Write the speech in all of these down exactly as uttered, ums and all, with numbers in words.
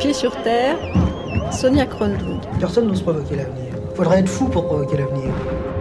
Pieds sur terre, Sonia Kronlund. Personne n'ose provoquer l'avenir. Il faudrait être fou pour provoquer l'avenir.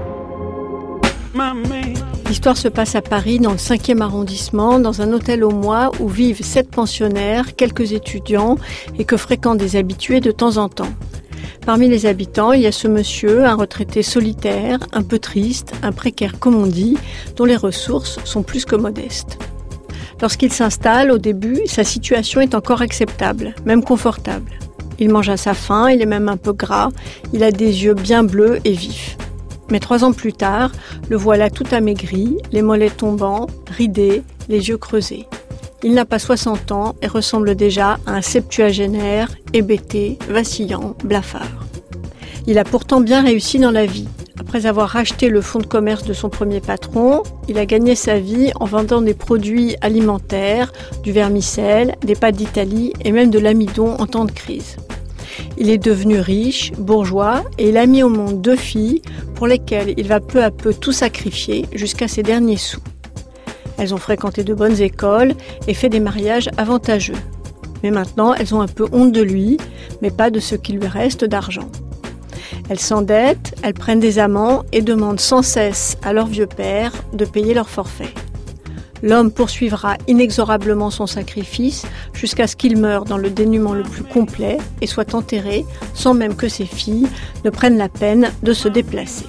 L'histoire se passe à Paris, dans le cinquième arrondissement, dans un hôtel au mois où vivent sept pensionnaires, quelques étudiants et que fréquentent des habitués de temps en temps. Parmi les habitants, il y a ce monsieur, un retraité solitaire, un peu triste, un précaire comme on dit, dont les ressources sont plus que modestes. Lorsqu'il s'installe, au début, sa situation est encore acceptable, même confortable. Il mange à sa faim, il est même un peu gras, il a des yeux bien bleus et vifs. Mais trois ans plus tard, le voilà tout amaigri, les mollets tombants, ridés, les yeux creusés. Il n'a pas soixante ans et ressemble déjà à un septuagénaire, hébété, vacillant, blafard. Il a pourtant bien réussi dans la vie. Après avoir racheté le fonds de commerce de son premier patron, il a gagné sa vie en vendant des produits alimentaires, du vermicelle, des pâtes d'Italie et même de l'amidon en temps de crise. Il est devenu riche, bourgeois, et il a mis au monde deux filles pour lesquelles il va peu à peu tout sacrifier jusqu'à ses derniers sous. Elles ont fréquenté de bonnes écoles et fait des mariages avantageux. Mais maintenant, elles ont un peu honte de lui, mais pas de ce qui lui reste d'argent. Elles s'endettent, elles prennent des amants et demandent sans cesse à leur vieux père de payer leur forfait. L'homme poursuivra inexorablement son sacrifice jusqu'à ce qu'il meure dans le dénuement le plus complet et soit enterré sans même que ses filles ne prennent la peine de se déplacer.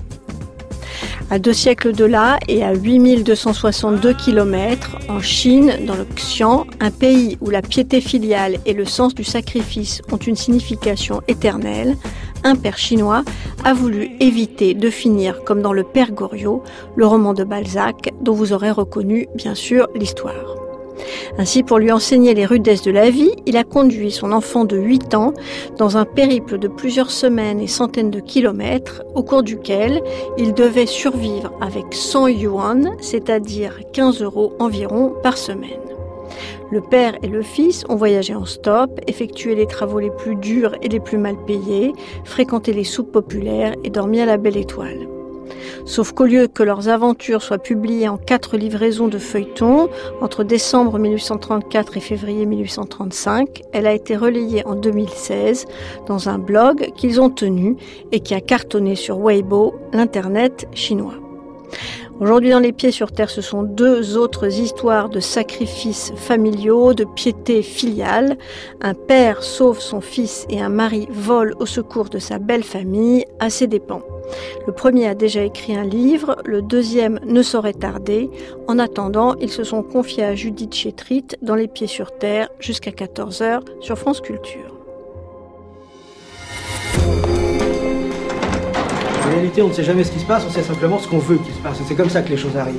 À deux siècles de là et à huit mille deux cent soixante-deux kilomètres, en Chine, dans le Xian, un pays où la piété filiale et le sens du sacrifice ont une signification éternelle, un père chinois a voulu éviter de finir comme dans le Père Goriot, le roman de Balzac, dont vous aurez reconnu, bien sûr, l'histoire. Ainsi, pour lui enseigner les rudesses de la vie, il a conduit son enfant de huit ans dans un périple de plusieurs semaines et centaines de kilomètres, au cours duquel il devait survivre avec cent yuan, c'est-à-dire quinze euros environ par semaine. Le père et le fils ont voyagé en stop, effectué les travaux les plus durs et les plus mal payés, fréquenté les soupes populaires et dormi à la Belle Étoile. Sauf qu'au lieu que leurs aventures soient publiées en quatre livraisons de feuilletons, entre décembre mille huit cent trente-quatre et février mille huit cent trente-cinq, elle a été relayée en deux mille seize dans un blog qu'ils ont tenu et qui a cartonné sur Weibo, l'internet chinois. Aujourd'hui, dans Les Pieds sur terre, ce sont deux autres histoires de sacrifices familiaux, de piété filiale. Un père sauve son fils et un mari vole au secours de sa belle famille à ses dépens. Le premier a déjà écrit un livre, le deuxième ne saurait tarder. En attendant, ils se sont confiés à Judith Chétrit dans Les Pieds sur terre jusqu'à quatorze heures sur France Culture. En réalité, on ne sait jamais ce qui se passe, on sait simplement ce qu'on veut qu'il se passe. Et c'est comme ça que les choses arrivent.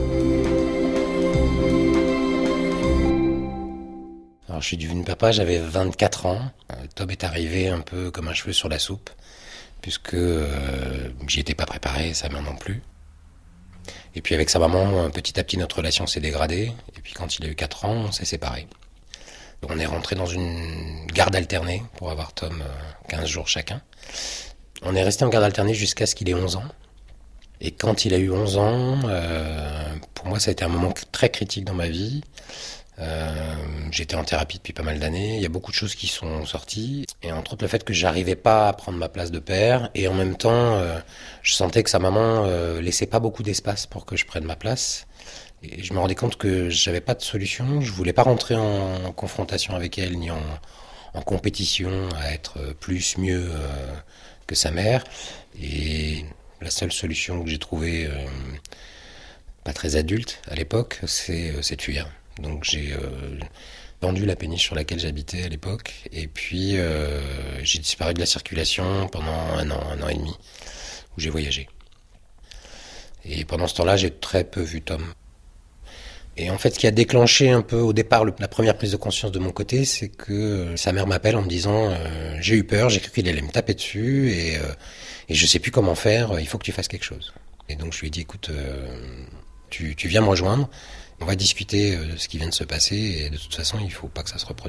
Alors, je suis devenu papa, j'avais vingt-quatre ans. Tom est arrivé un peu comme un cheveu sur la soupe, puisque euh, j'y étais pas préparé, sa mère non plus. Et puis avec sa maman, petit à petit, notre relation s'est dégradée. Et puis quand il a eu quatre ans, on s'est séparés. On est rentré dans une garde alternée pour avoir Tom quinze jours chacun. On est resté en garde alternée jusqu'à ce qu'il ait onze ans. Et quand il a eu onze ans, euh, pour moi, ça a été un moment très critique dans ma vie. Euh, j'étais en thérapie depuis pas mal d'années. Il y a beaucoup de choses qui sont sorties. Et entre autres, le fait que j'arrivais pas à prendre ma place de père. Et en même temps, euh, je sentais que sa maman euh, laissait pas beaucoup d'espace pour que je prenne ma place. Et je me rendais compte que j'avais pas de solution. Je voulais pas rentrer en, en confrontation avec elle, ni en, en compétition à être plus, mieux... Euh, que sa mère, et la seule solution que j'ai trouvée, euh, pas très adulte à l'époque, c'est, euh, c'est de fuir. Donc j'ai euh, tendu la péniche sur laquelle j'habitais à l'époque, et puis euh, j'ai disparu de la circulation pendant un an, un an et demi, où j'ai voyagé. Et pendant ce temps-là, j'ai très peu vu Tom. Et en fait, ce qui a déclenché un peu au départ le, la première prise de conscience de mon côté, c'est que euh, sa mère m'appelle en me disant euh, « J'ai eu peur, j'ai cru qu'il allait me taper dessus et, euh, et je sais plus comment faire, il faut que tu fasses quelque chose. » Et donc je lui ai dit « Écoute, euh, tu, tu viens me rejoindre, on va discuter de ce qui vient de se passer et de toute façon, il faut pas que ça se reproduise. »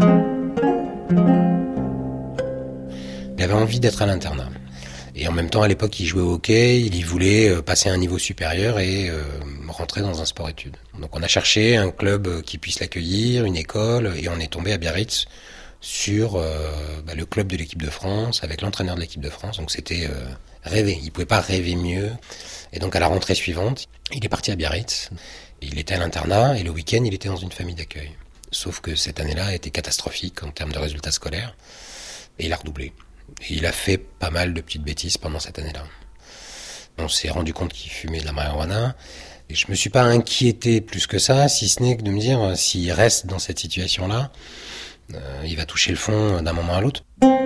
Il avait envie d'être à l'internat. Et en même temps, à l'époque, il jouait au hockey, il y voulait passer à un niveau supérieur et euh, rentrer dans un sport-études. Donc on a cherché un club qui puisse l'accueillir, une école, et on est tombé à Biarritz, sur euh, bah, le club de l'équipe de France, avec l'entraîneur de l'équipe de France. Donc c'était euh, rêver, il ne pouvait pas rêver mieux. Et donc à la rentrée suivante, il est parti à Biarritz. Il était à l'internat et le week-end, il était dans une famille d'accueil. Sauf que cette année-là a été catastrophique en termes de résultats scolaires. Et il a redoublé. Et il a fait pas mal de petites bêtises pendant cette année-là. On s'est rendu compte qu'il fumait de la marijuana. Et je me suis pas inquiété plus que ça, si ce n'est que de me dire, s'il reste dans cette situation-là, euh, il va toucher le fond d'un moment à l'autre.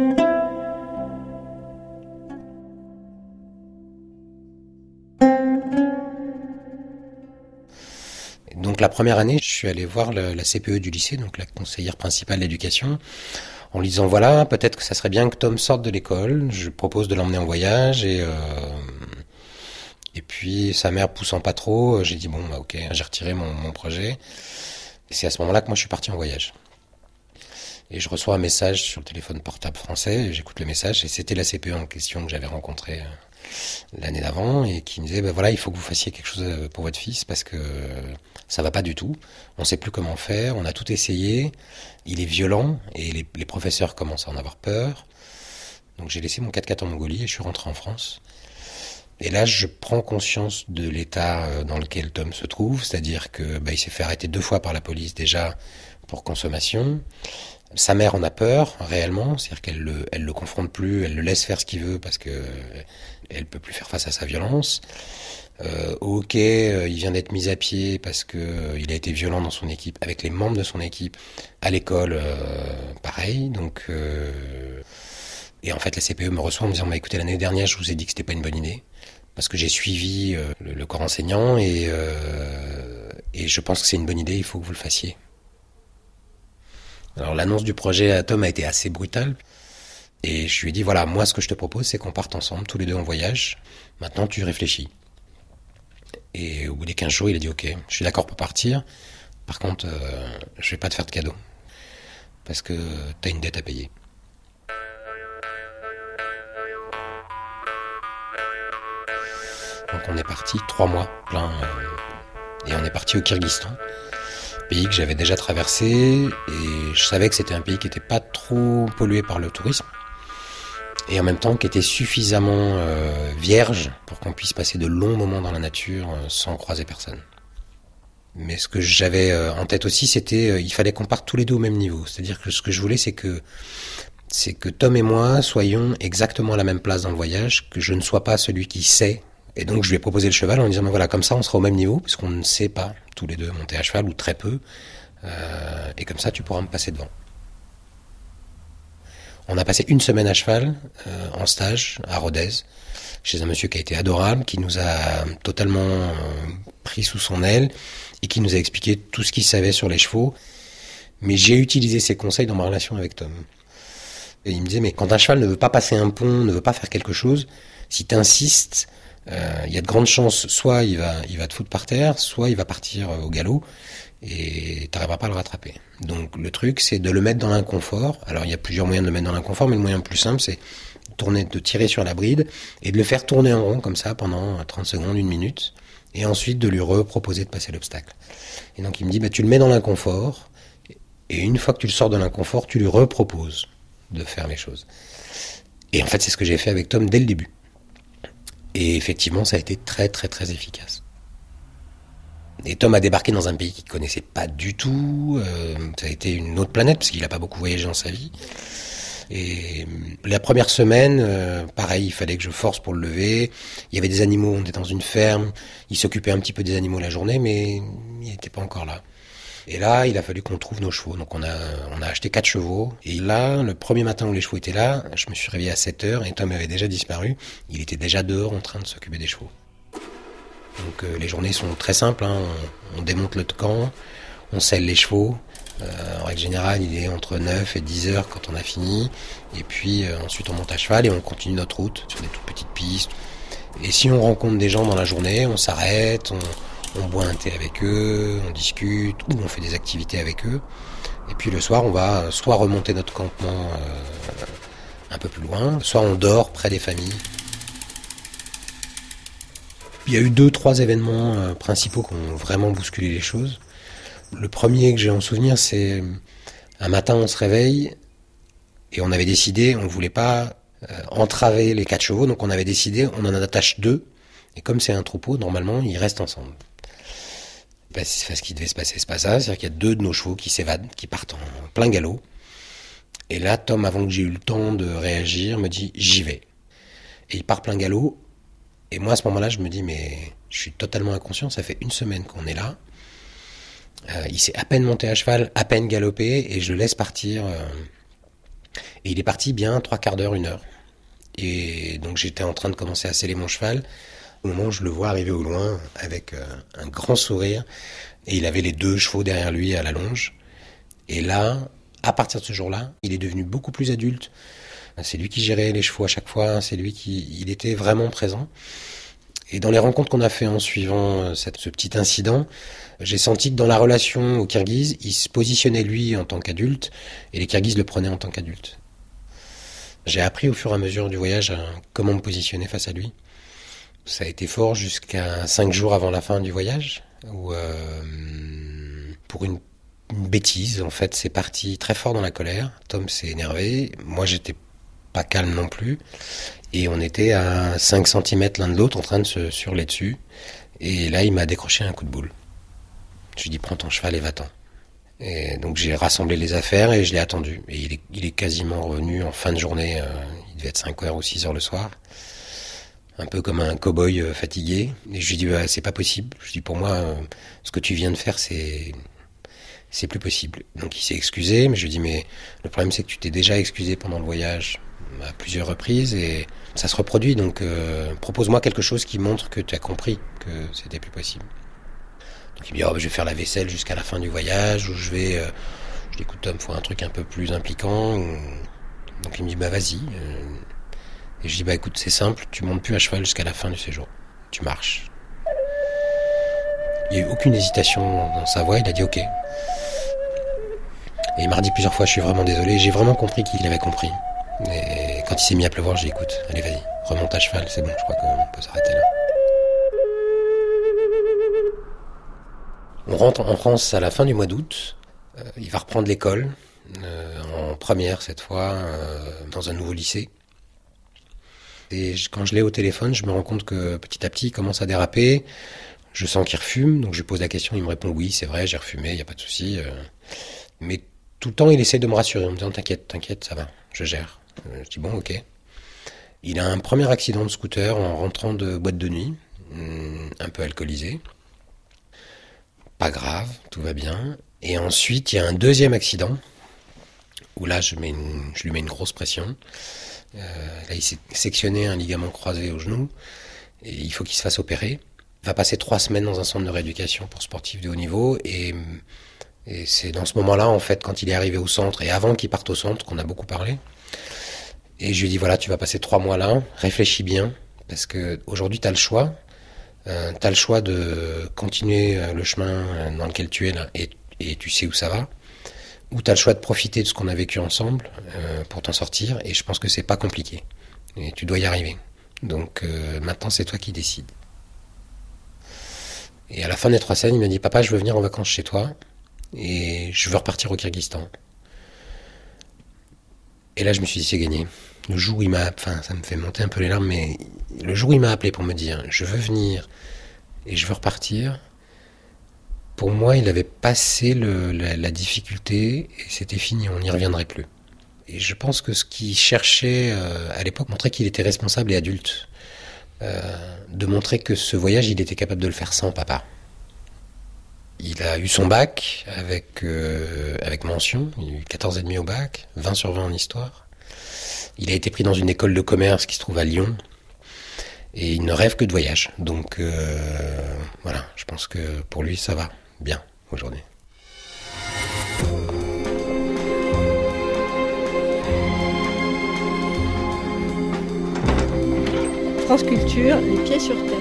Donc la première année, je suis allé voir le, la C P E du lycée, donc la conseillère principale d'éducation, en lui disant voilà, peut-être que ça serait bien que Tom sorte de l'école, je propose de l'emmener en voyage et... Euh, Et puis, sa mère poussant pas trop, j'ai dit bon, bah ok, j'ai retiré mon, mon projet. Et c'est à ce moment-là que moi je suis parti en voyage. Et je reçois un message sur le téléphone portable français, et j'écoute le message, et c'était la C P E en question que j'avais rencontrée l'année d'avant, et qui me disait, ben voilà, il faut que vous fassiez quelque chose pour votre fils, parce que ça va pas du tout, on sait plus comment faire, on a tout essayé, il est violent, et les, les professeurs commencent à en avoir peur. Donc j'ai laissé mon quatre-quatre en Mongolie, et je suis rentré en France. Et là, je prends conscience de l'état dans lequel Tom se trouve, c'est-à-dire que bah, il s'est fait arrêter deux fois par la police déjà pour consommation. Sa mère en a peur réellement, c'est-à-dire qu'elle le, elle le confronte plus, elle le laisse faire ce qu'il veut parce que elle peut plus faire face à sa violence. Euh, au hockey, il vient d'être mis à pied parce que euh, il a été violent dans son équipe, avec les membres de son équipe. À l'école, euh, pareil. Donc, euh, et en fait, la C P E me reçoit en me disant bah, écoutez, l'année dernière, je vous ai dit que c'était pas une bonne idée. Parce que j'ai suivi euh, le, le corps enseignant et, euh, et je pense que c'est une bonne idée, il faut que vous le fassiez. Alors l'annonce du projet à Tom a été assez brutale et je lui ai dit voilà, moi ce que je te propose c'est qu'on parte ensemble, tous les deux en voyage, maintenant tu réfléchis. Et au bout des quinze jours il a dit ok, je suis d'accord pour partir, par contre euh, je vais pas te faire de cadeau parce que t'as une dette à payer. Donc on est parti trois mois plein euh, et on est parti au Kyrgyzstan, pays que j'avais déjà traversé et je savais que c'était un pays qui n'était pas trop pollué par le tourisme et en même temps qui était suffisamment euh, vierge pour qu'on puisse passer de longs moments dans la nature euh, sans croiser personne. Mais ce que j'avais euh, en tête aussi, c'était euh, il fallait qu'on parte tous les deux au même niveau. C'est-à-dire que ce que je voulais, c'est que c'est que Tom et moi soyons exactement à la même place dans le voyage, que je ne sois pas celui qui sait. Et donc je lui ai proposé le cheval en lui disant ben voilà, comme ça on sera au même niveau puisqu'on ne sait pas tous les deux monter à cheval ou très peu euh, et comme ça tu pourras me passer devant. On a passé une semaine à cheval euh, en stage à Rodez chez un monsieur qui a été adorable, qui nous a totalement euh, pris sous son aile et qui nous a expliqué tout ce qu'il savait sur les chevaux. Mais j'ai utilisé ses conseils dans ma relation avec Tom. Et il me disait mais quand un cheval ne veut pas passer un pont, ne veut pas faire quelque chose, si tu insistes, il euh, y a de grandes chances, soit il va, il va te foutre par terre, soit il va partir au galop et t'arriveras pas à le rattraper. Donc le truc, c'est de le mettre dans l'inconfort. Alors il y a plusieurs moyens de le mettre dans l'inconfort, mais le moyen le plus simple, c'est de, tourner, de tirer sur la bride et de le faire tourner en rond comme ça pendant trente secondes, une minute, et ensuite de lui reproposer de passer l'obstacle. Et donc il me dit, bah, tu le mets dans l'inconfort, et une fois que tu le sors de l'inconfort, tu lui reproposes de faire les choses. Et en fait, c'est ce que j'ai fait avec Tom dès le début. Et effectivement, ça a été très très très efficace. Et Tom a débarqué dans un pays qu'il ne connaissait pas du tout. Euh, ça a été une autre planète, parce qu'il n'a pas beaucoup voyagé dans sa vie. Et la première semaine, euh, pareil, il fallait que je force pour le lever. Il y avait des animaux, on était dans une ferme. Il s'occupait un petit peu des animaux la journée, mais il n'était pas encore là. Et là, il a fallu qu'on trouve nos chevaux. Donc on a, on a acheté quatre chevaux. Et là, le premier matin où les chevaux étaient là, je me suis réveillé à sept heures et Tom avait déjà disparu. Il était déjà dehors en train de s'occuper des chevaux. Donc euh, les journées sont très simples. Hein. On, on démonte le camp, on selle les chevaux. Euh, en règle générale, il est entre neuf et dix heures quand on a fini. Et puis euh, ensuite, on monte à cheval et on continue notre route sur des toutes petites pistes. Et si on rencontre des gens dans la journée, on s'arrête, on... On boit un thé avec eux, on discute, ou on fait des activités avec eux. Et puis le soir, on va soit remonter notre campement euh, un peu plus loin, soit on dort près des familles. Il y a eu deux, trois événements euh, principaux qui ont vraiment bousculé les choses. Le premier que j'ai en souvenir, c'est un matin, on se réveille Et on avait décidé, on ne voulait pas euh, entraver les quatre chevaux, donc on avait décidé, on en attache deux. Et comme c'est un troupeau, normalement, ils restent ensemble. Ben, c'est ce qui devait se passer, c'est pas ça. C'est-à-dire qu'il y a deux de nos chevaux qui s'évadent, qui partent en plein galop. Et là, Tom, avant que j'ai eu le temps de réagir, me dit « j'y vais ». Et il part plein galop. Et moi, à ce moment-là, je me dis « mais je suis totalement inconscient, ça fait une semaine qu'on est là. Euh, il s'est à peine monté à cheval, à peine galopé, et je le laisse partir. Euh, et il est parti bien trois quarts d'heure, une heure. Et donc j'étais en train de commencer à sceller mon cheval. Au moment où je le vois arriver au loin, avec euh, un grand sourire, et il avait les deux chevaux derrière lui à la longe. Et là, à partir de ce jour-là, il est devenu beaucoup plus adulte. C'est lui qui gérait les chevaux à chaque fois, c'est lui qui il était vraiment présent. Et dans les rencontres qu'on a fait en suivant cette, ce petit incident, j'ai senti que dans la relation aux Kirghizes, il se positionnait lui en tant qu'adulte, et les Kirghizes le prenaient en tant qu'adulte. J'ai appris au fur et à mesure du voyage à comment me positionner face à lui. Ça a été fort jusqu'à cinq jours avant la fin du voyage, où euh, pour une, une bêtise, en fait, c'est parti très fort dans la colère. Tom s'est énervé, moi j'étais pas calme non plus, et on était à cinq centimètres l'un de l'autre en train de se surler dessus, et là il m'a décroché un coup de boule. Je lui ai dit prends ton cheval et va-t'en. Et donc j'ai rassemblé les affaires et je l'ai attendu, et il est, il est quasiment revenu en fin de journée, euh, il devait être cinq heures ou six heures le soir, un peu comme un cow-boy euh, fatigué, et je lui ai dit bah, c'est pas possible, je lui ai dit pour moi euh, ce que tu viens de faire c'est c'est plus possible. Donc il s'est excusé, mais je lui ai dit mais le problème c'est que tu t'es déjà excusé pendant le voyage à plusieurs reprises et ça se reproduit, donc euh, propose-moi quelque chose qui montre que tu as compris que c'était plus possible. Donc il me dit oh, je vais faire la vaisselle jusqu'à la fin du voyage, ou je vais euh, je dis écoute Tom, faut un truc un peu plus impliquant. Donc il me dit bah vas-y, et je dis bah écoute c'est simple, tu montes plus à cheval jusqu'à la fin du séjour, tu marches. Il n'y a eu aucune hésitation dans sa voix, il a dit ok. Et il m'a redit plusieurs fois je suis vraiment désolé, j'ai vraiment compris qu'il avait compris. Et quand il s'est mis à pleuvoir, j'ai dit écoute, allez vas-y, remonte à cheval, c'est bon, je crois qu'on peut s'arrêter là. On rentre en France à la fin du mois d'août, euh, il va reprendre l'école, euh, en première cette fois, euh, dans un nouveau lycée. Et quand je l'ai au téléphone, je me rends compte que petit à petit, il commence à déraper, je sens qu'il refume, donc je lui pose la question, il me répond oui, c'est vrai, j'ai refumé, il n'y a pas de souci. Euh, mais tout le temps, il essaie de me rassurer en me disant t'inquiète, t'inquiète, ça va, je gère. Je dis bon, ok. Il a un premier accident de scooter en rentrant de boîte de nuit, un peu alcoolisé. Pas grave, tout va bien. Et ensuite, il y a un deuxième accident, où là, je, mets une, je lui mets une grosse pression. Euh, là, il s'est sectionné un ligament croisé au genou, et il faut qu'il se fasse opérer. Il va passer trois semaines dans un centre de rééducation pour sportifs de haut niveau, et, et c'est dans ce moment-là, en fait, quand il est arrivé au centre, et avant qu'il parte au centre, qu'on a beaucoup parlé. Et je lui ai dit, voilà, tu vas passer trois mois là, réfléchis bien, parce que aujourd'hui, tu as le choix. Euh, tu as le choix de continuer le chemin dans lequel tu es là, et, et tu sais où ça va. Ou tu as le choix de profiter de ce qu'on a vécu ensemble euh, pour t'en sortir, et je pense que c'est pas compliqué. Et tu dois y arriver. Donc euh, maintenant, c'est toi qui décides. Et à la fin des trois scènes, il m'a dit, papa, je veux venir en vacances chez toi, et je veux repartir au Kyrgyzstan. Et là, je me suis dit, c'est gagné. Le jour où il m'a... Enfin, ça me fait monter un peu les larmes, mais le jour où il m'a appelé pour me dire « Je veux venir et je veux repartir », pour moi, il avait passé le, la, la difficulté et c'était fini, on n'y reviendrait plus. Et je pense que ce qu'il cherchait euh, à l'époque montrait qu'il était responsable et adulte. Euh, de montrer que ce voyage, il était capable de le faire sans papa. Il a eu son bac avec, euh, avec mention, il a eu quatorze virgule cinq au bac, vingt sur vingt en histoire. Il a été pris dans une école de commerce qui se trouve à Lyon, et il ne rêve que de voyage. Donc euh, voilà, je pense que pour lui ça va bien aujourd'hui. France Culture, les pieds sur terre.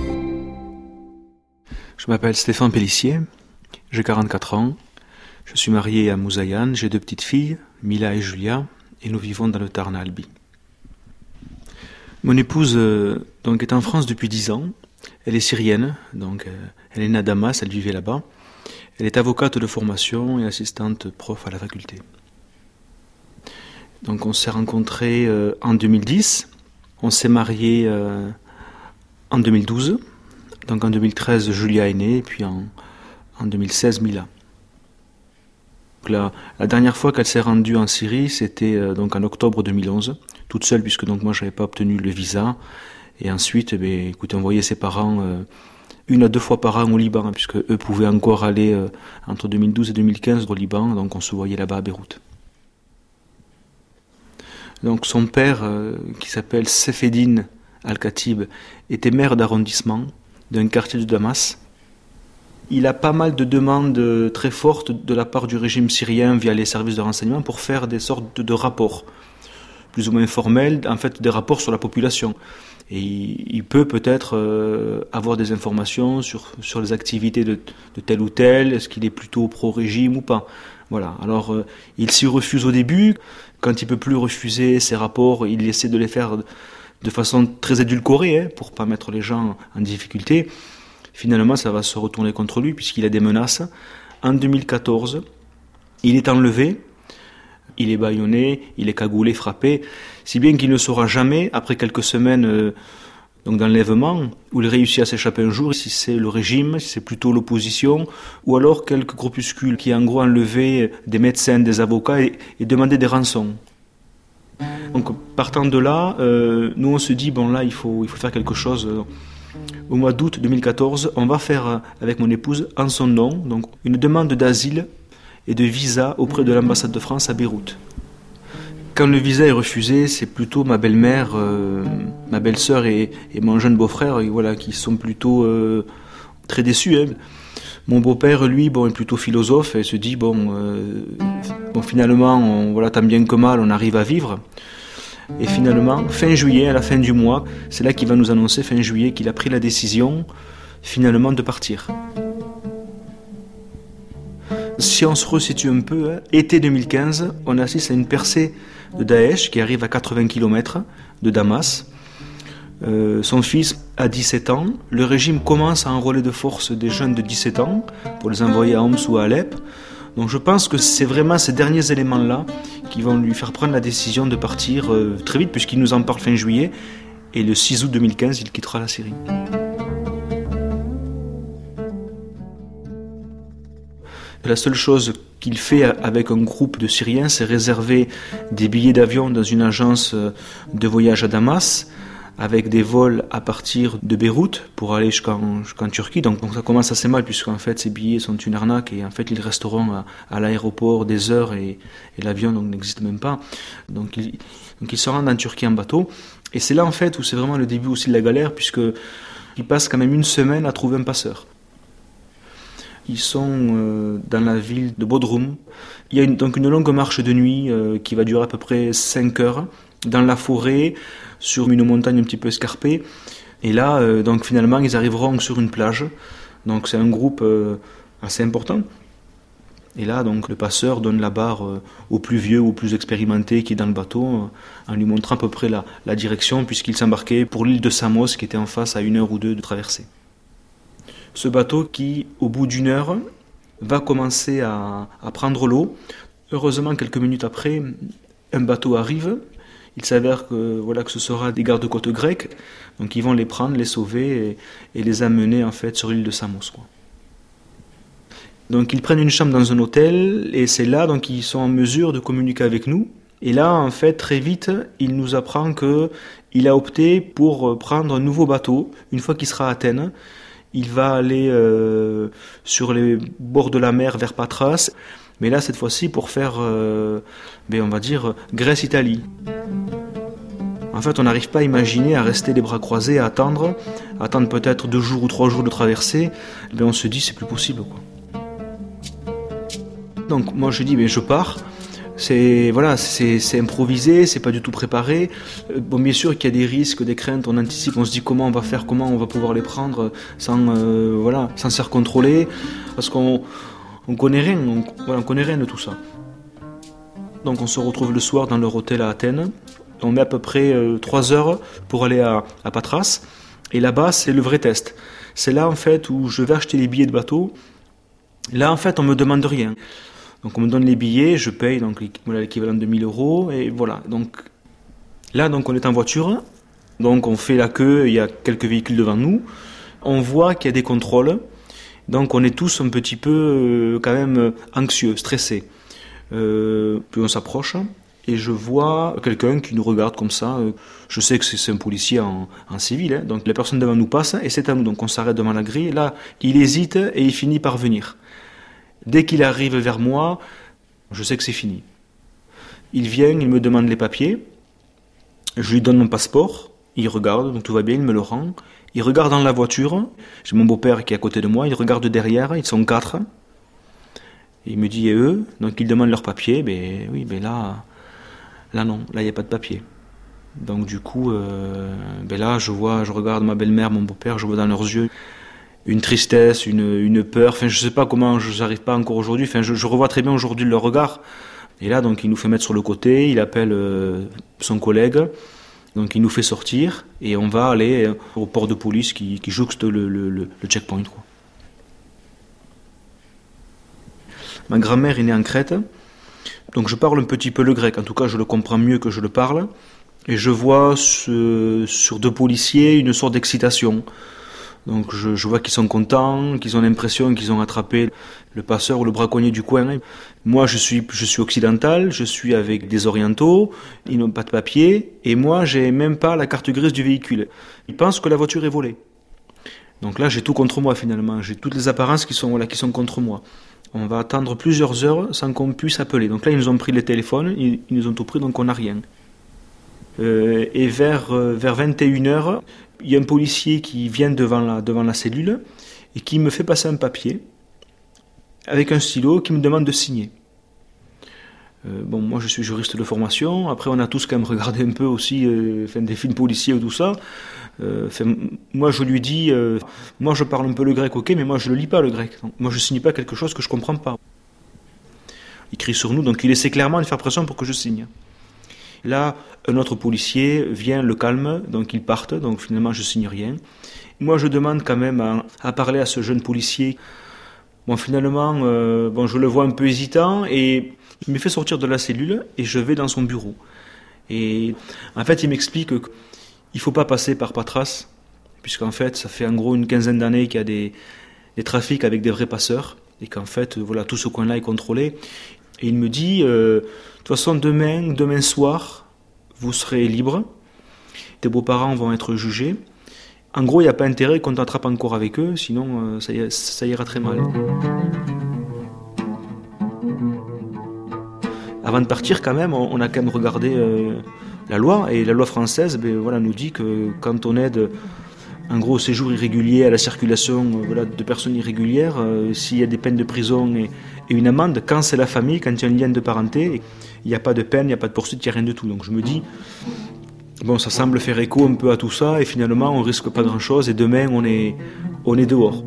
Je m'appelle Stéphane Pellissier, j'ai quarante-quatre ans, je suis marié à Mouzayane, j'ai deux petites filles, Mila et Julia, et nous vivons dans le Tarn à Albi. Mon épouse euh, donc, est en France depuis dix ans, elle est syrienne, donc euh, elle est née à Damas, elle vivait là-bas, elle est avocate de formation et assistante prof à la faculté. Donc on s'est rencontrés euh, en deux mille dix, on s'est mariés euh, en deux mille douze, donc en deux mille treize Julia est née, et puis en, en deux mille seize Mila. Donc la, la dernière fois qu'elle s'est rendue en Syrie, c'était euh, donc en octobre deux mille onze, toute seule puisque donc moi je n'avais pas obtenu le visa, et ensuite eh bien, écoutez, on voyait ses parents euh, une à deux fois par an au Liban, puisque eux pouvaient encore aller euh, entre deux mille douze et deux mille quinze au Liban, donc on se voyait là-bas à Beyrouth. Donc son père, euh, qui s'appelle Sefeddine Al-Khatib, était maire d'arrondissement d'un quartier de Damas. Il a pas mal de demandes très fortes de la part du régime syrien via les services de renseignement pour faire des sortes de rapports, plus ou moins formels, en fait des rapports sur la population. Et il peut peut-être euh, avoir des informations sur, sur les activités de, de tel ou tel, est-ce qu'il est plutôt pro-régime ou pas. Voilà. Alors euh, il s'y refuse au début. Quand il ne peut plus refuser ces rapports, il essaie de les faire de façon très édulcorée, hein, pour ne pas mettre les gens en difficulté. Finalement, ça va se retourner contre lui puisqu'il a des menaces. En deux mille quatorze, il est enlevé, il est bâillonné, il est cagoulé, frappé, si bien qu'il ne saura jamais, après quelques semaines euh, donc d'enlèvement, où il réussit à s'échapper un jour, si c'est le régime, si c'est plutôt l'opposition, ou alors quelques groupuscules qui en gros enlevaient des médecins, des avocats et, et demandaient des rançons. Donc partant de là, euh, nous on se dit, bon là il faut, il faut faire quelque chose. Au mois d'août deux mille quatorze, on va faire avec mon épouse, en son nom, donc une demande d'asile et de visa auprès de l'ambassade de France à Beyrouth. Quand le visa est refusé, c'est plutôt ma belle-mère, euh, ma belle-sœur et, et mon jeune beau-frère, voilà, qui sont plutôt euh, très déçus. Hein. Mon beau-père, lui, bon, est plutôt philosophe et se dit bon, euh, bon finalement, on, voilà, tant bien que mal, on arrive à vivre. Et finalement, fin juillet, à la fin du mois, c'est là qu'il va nous annoncer, fin juillet, qu'il a pris la décision, finalement, de partir. Si on se resitue un peu, hein, été deux mille quinze, on assiste à une percée de Daesh qui arrive à quatre-vingts kilomètres de Damas. Euh, son fils a dix-sept ans. Le régime commence à enrôler de force des jeunes de dix-sept ans pour les envoyer à Homs ou à Alep. Donc je pense que c'est vraiment ces derniers éléments-là qui vont lui faire prendre la décision de partir euh, très vite, puisqu'il nous en parle fin juillet. Et le six août deux mille quinze, il quittera la Syrie. La seule chose qu'il fait avec un groupe de Syriens, c'est réserver des billets d'avion dans une agence de voyage à Damas, avec des vols à partir de Beyrouth pour aller jusqu'en, jusqu'en Turquie. Donc, donc ça commence assez mal, puisqu'en fait ces billets sont une arnaque et en fait ils resteront à, à l'aéroport des heures et, et l'avion donc n'existe même pas. Donc ils, donc ils se rendent en Turquie en bateau. Et c'est là en fait où c'est vraiment le début aussi de la galère, puisqu'ils passent quand même une semaine à trouver un passeur. Ils sont euh, dans la ville de Bodrum. Il y a une, donc une longue marche de nuit euh, qui va durer à peu près cinq heures dans la forêt, sur une montagne un petit peu escarpée. Et là, euh, donc finalement, ils arriveront sur une plage. Donc c'est un groupe euh, assez important. Et là, donc le passeur donne la barre euh, au plus vieux, au plus expérimenté qui est dans le bateau, euh, en lui montrant à peu près la, la direction, puisqu'il s'embarquait pour l'île de Samos, qui était en face à une heure ou deux de traversée. Ce bateau qui, au bout d'une heure, va commencer à, à prendre l'eau. Heureusement, quelques minutes après, un bateau arrive. Il s'avère que, voilà, que ce sera des gardes-côtes grecs. Donc ils vont les prendre, les sauver et, et les amener en fait sur l'île de Samos, quoi. Donc ils prennent une chambre dans un hôtel et c'est là donc ils sont en mesure de communiquer avec nous. Et là, en fait, très vite, il nous apprend qu'il a opté pour prendre un nouveau bateau une fois qu'il sera à Athènes. Il va aller euh, sur les bords de la mer vers Patras, mais là, cette fois-ci, pour faire, euh, ben, on va dire, Grèce-Italie. En fait, on n'arrive pas à imaginer à rester les bras croisés, à attendre, à attendre peut-être deux jours ou trois jours de traversée. Ben, on se dit, c'est plus possible, quoi. Donc, moi, je dis, ben, je pars. C'est voilà, c'est, c'est improvisé, c'est pas du tout préparé. Bon, bien sûr qu'il y a des risques, des craintes, on anticipe, on se dit comment on va faire, comment on va pouvoir les prendre sans euh, voilà, sans se faire contrôler, parce qu'on on connaît rien, on, voilà, on connaît rien de tout ça. Donc on se retrouve le soir dans leur hôtel à Athènes. On met à peu près euh, trois heures pour aller à, à Patras, et là-bas c'est le vrai test. C'est là en fait où je vais acheter les billets de bateau. Là en fait on me demande rien. Donc on me donne les billets, je paye donc l'équivalent de mille euros, et voilà. Donc là, donc on est en voiture, donc on fait la queue, il y a quelques véhicules devant nous, on voit qu'il y a des contrôles, donc on est tous un petit peu euh, quand même anxieux, stressés. Euh, puis on s'approche, et je vois quelqu'un qui nous regarde comme ça. Je sais que c'est un policier en, en civil, hein. Donc la personne devant nous passe et c'est à nous. Donc on s'arrête devant la grille. Et là, il hésite et il finit par venir. Dès qu'il arrive vers moi, je sais que c'est fini. Il vient, il me demande les papiers. Je lui donne mon passeport. Il regarde, donc tout va bien, il me le rend. Il regarde dans la voiture. J'ai mon beau-père qui est à côté de moi. Il regarde derrière. Ils sont quatre. Et il me dit, et eux? Donc ils demandent leurs papiers. Ben oui, ben là... Là non, là il n'y a pas de papier. Donc du coup, euh, ben là je vois, je regarde ma belle-mère, mon beau-père, je vois dans leurs yeux une tristesse, une, une peur. Enfin je sais pas comment, je n'arrive pas encore aujourd'hui. Enfin je, je revois très bien aujourd'hui leur regard. Et là donc il nous fait mettre sur le côté, il appelle euh, son collègue, donc il nous fait sortir et on va aller au port de police qui, qui jouxte le, le, le, le checkpoint, quoi. Ma grand-mère est née en Crète. Donc je parle un petit peu le grec, en tout cas je le comprends mieux que je le parle, et je vois ce, sur deux policiers une sorte d'excitation. Donc je, je vois qu'ils sont contents, qu'ils ont l'impression qu'ils ont attrapé le passeur ou le braconnier du coin. Moi je suis, je suis occidental, je suis avec des orientaux, ils n'ont pas de papier, et moi j'ai même pas la carte grise du véhicule. Ils pensent que la voiture est volée. Donc là j'ai tout contre moi finalement, j'ai toutes les apparences qui sont, voilà, qui sont contre moi. On va attendre plusieurs heures sans qu'on puisse appeler. Donc là, ils nous ont pris les téléphones, ils, ils nous ont tout pris, donc on n'a rien. Euh, et vers, euh, vers vingt et une heures, il y a un policier qui vient devant la, devant la cellule et qui me fait passer un papier avec un stylo qui me demande de signer. Euh, bon, moi, je suis juriste de formation. Après, on a tous quand même regardé un peu aussi euh, enfin, des films policiers ou tout ça. Euh, enfin, moi, je lui dis, euh, moi, je parle un peu le grec, ok, mais moi, je ne le lis pas, le grec. Donc, moi, je ne signe pas quelque chose que je ne comprends pas. Il crie sur nous, donc il essaie clairement de faire pression pour que je signe. Là, un autre policier vient, le calme, donc ils partent, donc finalement, je ne signe rien. Moi, je demande quand même à, à parler à ce jeune policier. Bon, finalement, euh, bon, je le vois un peu hésitant et il me fait sortir de la cellule et je vais dans son bureau. Et en fait, il m'explique qu'il ne faut pas passer par Patras, puisqu'en fait, ça fait en gros une quinzaine d'années qu'il y a des, des trafics avec des vrais passeurs et qu'en fait, voilà, tout ce coin-là est contrôlé. Et il me dit, euh, de toute façon, demain, demain soir, vous serez libre, tes beaux-parents vont être jugés. En gros, il n'y a pas intérêt qu'on t'attrape encore avec eux, sinon euh, ça, y, ça ira très mal. Avant de partir, quand même, on a quand même regardé euh, la loi, et la loi française ben, voilà, nous dit que quand on aide en gros au séjour irrégulier, à la circulation euh, voilà, de personnes irrégulières, euh, s'il y a des peines de prison et, et une amende, quand c'est la famille, quand il y a un lien de parenté, il n'y a pas de peine, il n'y a pas de poursuite, il n'y a rien de tout. Donc je me dis, bon, ça semble faire écho un peu à tout ça, et finalement on risque pas grand-chose, et demain on est, on est dehors.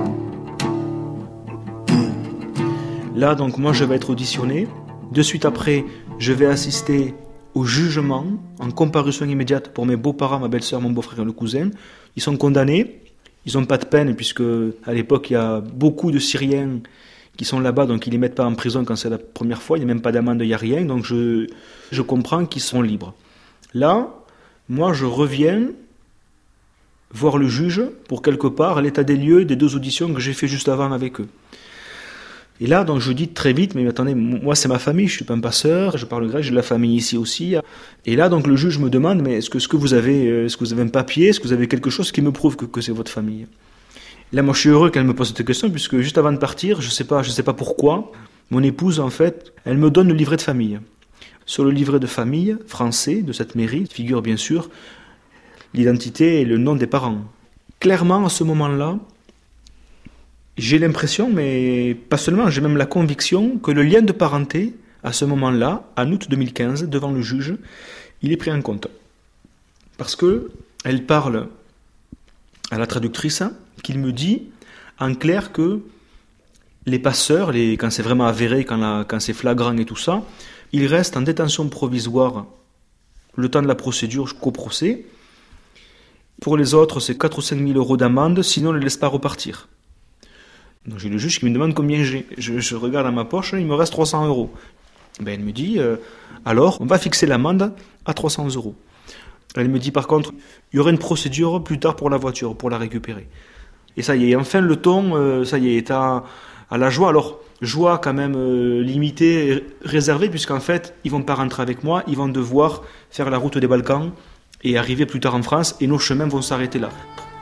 Là, donc moi je vais être auditionné. De suite après, je vais assister au jugement en comparution immédiate pour mes beaux-parents, ma belle-sœur, mon beau-frère et le cousin. Ils sont condamnés, ils n'ont pas de peine puisque à l'époque il y a beaucoup de Syriens qui sont là-bas, donc ils ne les mettent pas en prison quand c'est la première fois, il n'y a même pas d'amende, il n'y a rien, donc je, je comprends qu'ils sont libres. Là, moi je reviens voir le juge pour quelque part l'état des lieux des deux auditions que j'ai fait juste avant avec eux. Et là, donc, je dis très vite, mais attendez, moi, c'est ma famille, je suis pas un passeur, je parle grec, j'ai de la famille ici aussi. Et là, donc, le juge me demande, mais est-ce que, est-ce que vous avez, est-ce que vous avez un papier, est-ce que vous avez quelque chose qui me prouve que, que c'est votre famille? Et là, moi, je suis heureux qu'elle me pose cette question, puisque juste avant de partir, je sais pas, je sais pas pourquoi, mon épouse, en fait, elle me donne le livret de famille. Sur le livret de famille français de cette mairie figure bien sûr l'identité et le nom des parents. Clairement, à ce moment-là, j'ai l'impression, mais pas seulement, j'ai même la conviction que le lien de parenté, à ce moment-là, en août deux mille quinze, devant le juge, il est pris en compte. Parce qu'elle parle à la traductrice, qu'il me dit en clair que les passeurs, les, quand c'est vraiment avéré, quand, la, quand c'est flagrant et tout ça, ils restent en détention provisoire le temps de la procédure jusqu'au procès. Pour les autres, c'est quatre ou cinq mille euros d'amende, sinon on ne les laisse pas repartir. Donc j'ai le juge qui me demande combien j'ai. Je, je regarde dans ma poche, il me reste trois cents euros. Ben, elle me dit, euh, alors, on va fixer l'amende à trois cents euros. Elle me dit, par contre, il y aura une procédure plus tard pour la voiture, pour la récupérer. Et ça y est, enfin le ton, euh, ça y est, est à, à la joie. Alors, joie quand même euh, limitée, réservée, puisqu'en fait, ils vont pas rentrer avec moi, ils vont devoir faire la route des Balkans et arriver plus tard en France, et nos chemins vont s'arrêter là.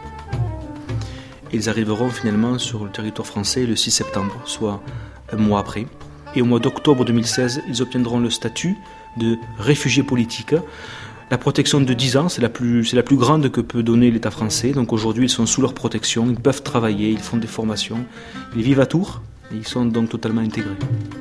Ils arriveront finalement sur le territoire français le six septembre, soit un mois après. Et au mois d'octobre deux mille seize, ils obtiendront le statut de réfugiés politiques. La protection de dix ans, c'est la plus, c'est la plus grande que peut donner l'État français. Donc aujourd'hui, ils sont sous leur protection, ils peuvent travailler, ils font des formations. Ils vivent à Tours et ils sont donc totalement intégrés.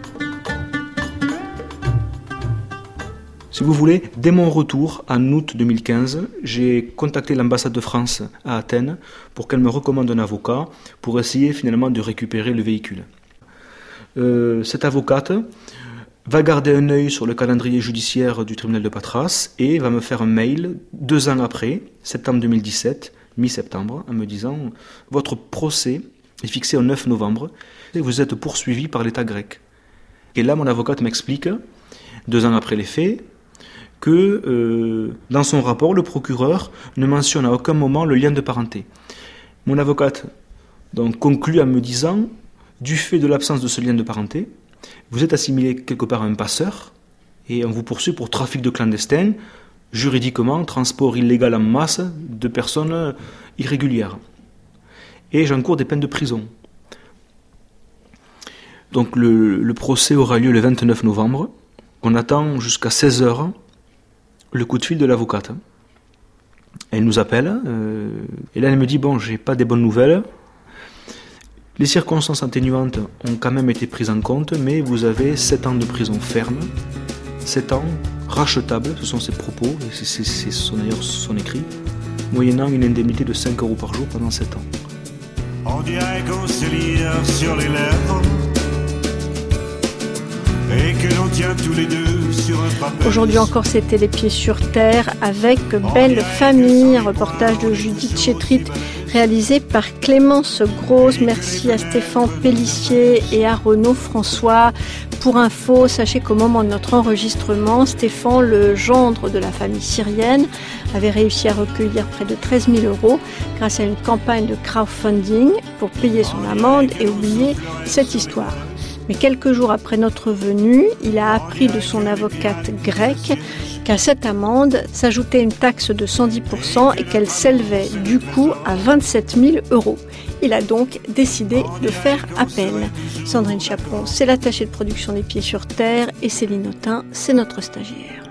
Si vous voulez, dès mon retour, en août deux mille quinze, j'ai contacté l'ambassade de France à Athènes pour qu'elle me recommande un avocat pour essayer finalement de récupérer le véhicule. Euh, cette avocate va garder un œil sur le calendrier judiciaire du tribunal de Patras et va me faire un mail deux ans après, septembre deux mille dix-sept, mi-septembre, en me disant « Votre procès est fixé au neuf novembre et vous êtes poursuivi par l'État grec. » Et là, mon avocate m'explique, deux ans après les faits, que euh, dans son rapport, le procureur ne mentionne à aucun moment le lien de parenté. Mon avocate donc conclut en me disant « Du fait de l'absence de ce lien de parenté, vous êtes assimilé quelque part à un passeur et on vous poursuit pour trafic de clandestins, juridiquement transport illégal en masse de personnes irrégulières. Et j'encours des peines de prison. » Donc le, le procès aura lieu le vingt-neuf novembre. On attend jusqu'à seize heures le coup de fil de l'avocate. Elle nous appelle euh, et là elle me dit « Bon, j'ai pas des bonnes nouvelles. Les circonstances atténuantes ont quand même été prises en compte, mais vous avez sept ans de prison ferme, sept ans rachetables, ce sont ses propos, et c'est, c'est, c'est son, d'ailleurs son écrit, moyennant une indemnité de cinq euros par jour pendant sept ans. On dirait qu'on se lit sur les lèvres et que l'on tient tous les deux sur un trapèze. Aujourd'hui encore, c'était Les Pieds sur Terre avec Belle Famille, un reportage de Judith Chétrit réalisé par Clémence Grosse. Merci à Stéphane Pellissier et à Renaud François. Pour info, sachez qu'au moment de notre enregistrement, Stéphane, le gendre de la famille syrienne, avait réussi à recueillir près de treize mille euros grâce à une campagne de crowdfunding pour payer son amende et oublier cette histoire. Mais quelques jours après notre venue, il a appris de son avocate grecque qu'à cette amende s'ajoutait une taxe de cent dix pour cent et qu'elle s'élevait du coup à vingt-sept mille euros. Il a donc décidé de faire appel. Sandrine Chaperon, c'est l'attachée de production des Pieds sur Terre et Céline Autain, c'est notre stagiaire.